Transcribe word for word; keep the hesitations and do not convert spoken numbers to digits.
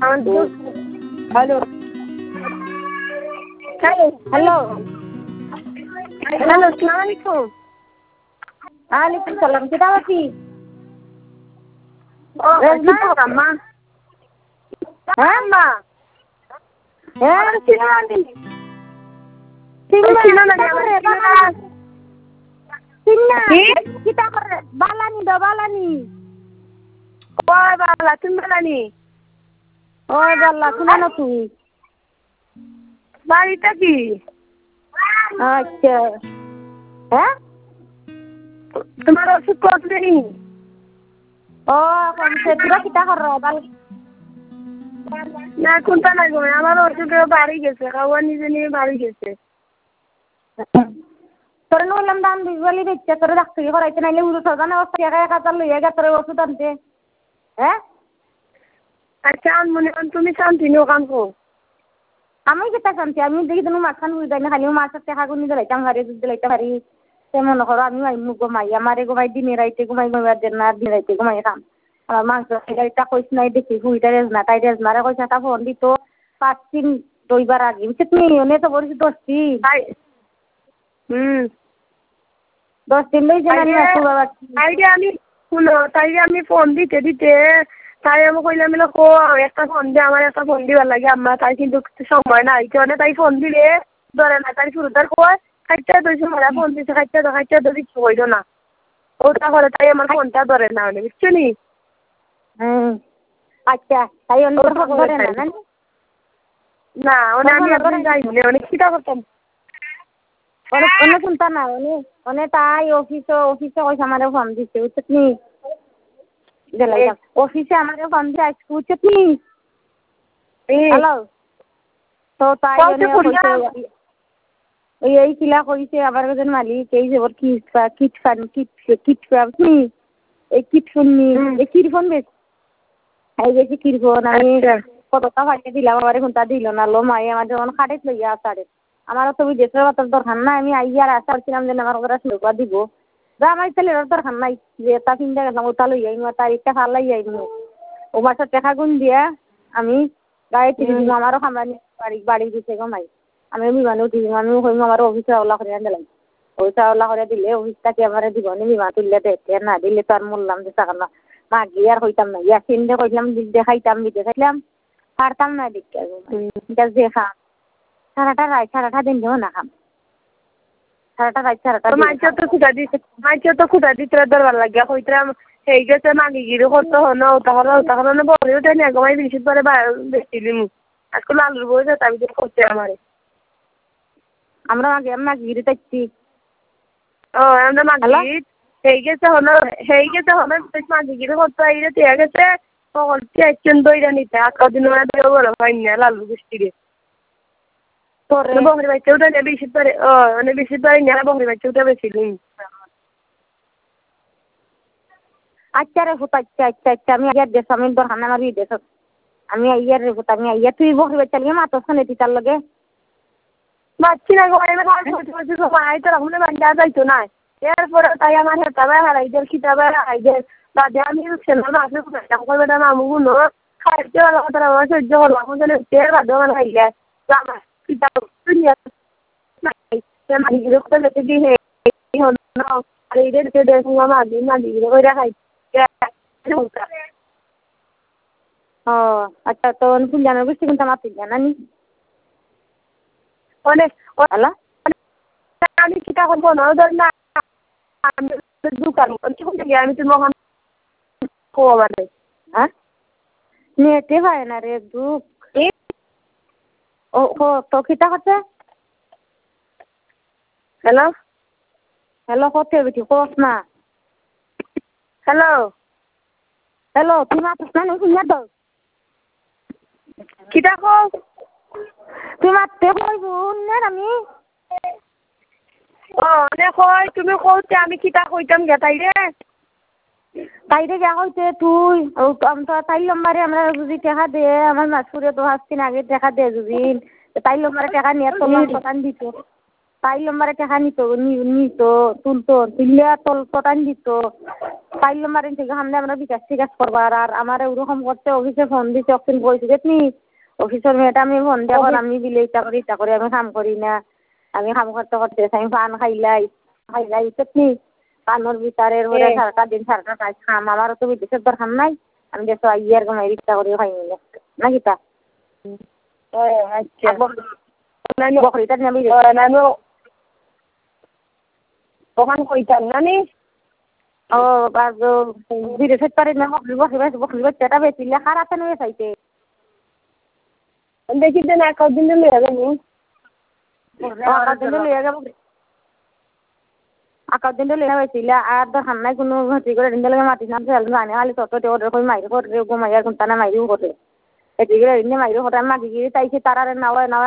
hello hello hello আসসালামু আলাইকুম ওয়ালাইকুম সালাম কেটা আছি ও রেজনা আম্মা হ্যাঁ আম্মা হ্যাঁ চিনো আন্টি চিনো চিনো না চিন্না কিটা করে বালানি দো বালানি ওই বালা তুমি বালানি ওই বালা শুনো না তুমি বাড়িটা কি আচ্ছা হ্যাঁ তোমার ওষুধ কতদিন ও কমছে তোরা কিটা কর বাল না কোনটা নাই গো আমার ওষুধ বাড়ি গেছে খাওয়া নিজে নিয়ে বাড়ি গেছে তোর বললাম দাম দিবলি বেচে তোর ডাক্তারি করাইতে নাইলে উড়ো সজানে অবস্থা একা একা চাল লইয়া গে তোর ওষুধ আনতে হ্যাঁ আচ্ছা মনে তুমি শান্তি নিও কাম কো আমি কেটা শান্তি আমি দেখি তুমি মাছখান বুঝ যাই না খালি মাছের টেকা গুনি দিলাইতাম হারি দুধ দিলাইতে হারি সে মনে করো আমি আইমু ঘুমাই আমারে ঘুমাই দিনে রাইতে ঘুমাই ঘুমাই দেন না দিনে রাইতে ঘুমাই খাম আমার মাংস গাড়িটা কইস নাই দেখি হুইটা রেজনা তাই রেজনারে কইছে একটা ফোন দিত পাঁচ দিন দুইবার আগে তুমি এনে তো বলছি দশ দিন হুম দশ দিন লই জানি না তো বাবা তাইরে আমি শুনো তাইরে আমি ফোন দিতে দিতে তাই আমি কইলাম মিলো কো একটা ফোন দিয়ে আমার একটা ফোন দিবার লাগে আম্মা তাই কিন্তু সময় নাই কেন তাই ফোন দিলে ধরে না তাই শুরুটার কয় খাইতে দুই সময় ফোন দিতে খাইতে তো খাইতে তো কিছু হইল না ওটা করে তাই আমার ফোনটা ধরে না মানে বুঝছো নি হুম আচ্ছা তাই অন্য ধরে না না না ওনে আমি একদিন যাইনি অনেক কিটা করতাম অনেক অন্য শুনতা না অনেক অনেক তাই অফিসে অফিসে কইছে আমারে ফোন দিতে বুঝছো নি অফিসে আমারে ফোন দিয়ে আজকে বুঝছো নি হ্যালো তো তাই কইছে ওই এই কিলা কইছে আবার একজন মালিক এই যে ওর কিট কিট ফান কিট কিট ফানি এই কিট শুননি এই কিট ফোন বেশ এই বেশি কিট ফোন আমি কত টাকা ফাটিয়ে দিলাম আমারে কোনটা দিল না লো মাই আমার যখন খাটেত লইয়া আসারে আমার তো বিদেশের বাতার দরকার নাই আমি আইয়ার আশা করছিলাম যে আমার ওরা লোক দিব যা আমার তাহলে দরকার নাই যে তা চিন্তা করলাম ওটা লইয়া আইমু তারিখটা ফালাই আইমু ও মাসের টাকা গুন দিয়া আমি গায়ে তিরিশ আমারও খামানি বাড়ি বাড়ি দিতে গমাই আমি বিমানে উঠি আমি হইম আমার অফিসে ওলা করে দিলাম ওইটা ওলা করে দিলে অফিসটাকে আমার দিব নি বিমা তুললে দেখে না দিলে তো আর মরলাম যে টাকা না মা গিয়ে আর হইতাম না ইয়া চিন্তা করলাম দেখাইতাম দেখাইলাম পারতাম না দেখতে এটা দেখা সারাটা রাত সারাটা দিন দেও না খাম সারাটা রাত সারাটা মাইকে তো খুদা দিতে মাইকে তো খুদা দিতে দরবার লাগিয়া হইতাম এই গেছে মাগিগিরি করতে হনো তাহলে তাহলে বলে ওঠে না গমাই বেশি পরে বেশিলিম আজকে লালুর বই যে তাই করছে আমারে আমরা মাগে মাগিগিরি তাইছি ও আমরা মাগিগিরি এই গেছে হলো এই গেছে হলো মাগিগিরি করতে আইরে ঠিক গেছে সকল চেকন দইরা নিতে আজকে দিন ওরা দেও বড় হয় না লালু বৃষ্টিরে তোরে বহরি বাইতে উঠে বেশি পরে ও মানে বেশি পরে না বহরি বাইতে উঠে বেশিলিম আচ্ছা রে ফুট আচ্ছা আচ্ছা আচ্ছা আমি আইয়ার দেশ আমি দরকার না আমার দেশ আমি আইয়ার রে ফুট আমি আইয়া তুই বহরি বাইতে চালিয়ে মাতো শুনে তুই তার লগে বাচ্চি না গো আমি কাজ করতে করতে সবাই তো রাখলে বান্ডা যাইতো না এরপরে তাই আমার হেতাবে হারাইদের খিতাবে হারাইদের দাদা আমি ছেলে না আসলে কোথায় কইবে না আমগুলো খাইতে ভালো কথা আমার সহ্য করবো এখন যেন তেল বাদ মানে হাইলে আমার খিতাব দুনিয়া নাই সে মাগিরে কোথায় যেতে দিয়ে হল না আর এইদের কে দেখো মাগি মাগিরে কইরা খাইতে ও আচ্ছা তো ফুল জানার বুঝতে কিন্তু আমার তুই জানানি অনেক হ্যালো আমি কিটা করবো না ধর না দোকান আমি তো মহান মানে হ্যাঁ নেটে হয় না রে দুঃখ ও ও তো কিটা করছে হ্যালো হ্যালো কতে বেটি কোস না হ্যালো হ্যালো তুই মাতিস না নি শুনিয়া তো কিটা কও তুই মারতে কইব না আমি ও নে কই তুমি কইতে আমি কিটা কইতাম গে তাইরে তাইরে যা কইতে তুই আমরা তাই লম্বারে আমরা যদি টাকা দে আমার মাসুরে তো হাসতিন আগে টাকা দে যদি তাই লম্বারে টাকা নিয়ে তো দোকান দিত তাই নম্বরে টাকা নিত নিত তুলতো তুললে তল তোটান দিত তাই নম্বরে থেকে সামনে আমরা বিকাশ টিকাশ করবার আর আমার ওরকম করতে অফিসে ফোন দিতে অক্ষণ বলছি দেখনি অফিসের মেয়েটা আমি ফোন দেওয়ার আমি দিলে ইটা করি ইটা করে আমি কাম করি না আমি কাম করতে করতে আমি পান খাইলাই খাইলাই দেখনি পানোর ভিতরের ওরা সারাটা দিন সারাটা কাজ খাম আমারও তো বিদেশের দরকার নাই আমি দেশে আইয়ে আর ঘুমাই ইচ্ছা করে খাই নিলে নাকি তা ও আচ্ছা বকরিটা নেবি নানু ওখান কইতাম নানি ও আর বিদেশের পারে না বকরি বকরি বকরি বাচ্চাটা বেচিলে খারাপ নিয়ে চাইতে দেখি যে না কদিন লইয়া যাবো আকার দিন লইয়া যাবো আকার দিন লইয়া বেচিলে আর দরকার নাই কোনো ঘটি করে দিন লাগে মাটি নাম ফেল জানে খালি ছোট অর্ডার করে মাইরে করে ঘুমাইয়ার ঘন্টা না মাইরেও করে এদিকে এদিনে মাইরে হঠাৎ মাগি গিয়ে তাইছে তারারে নাওয়া নাওয়া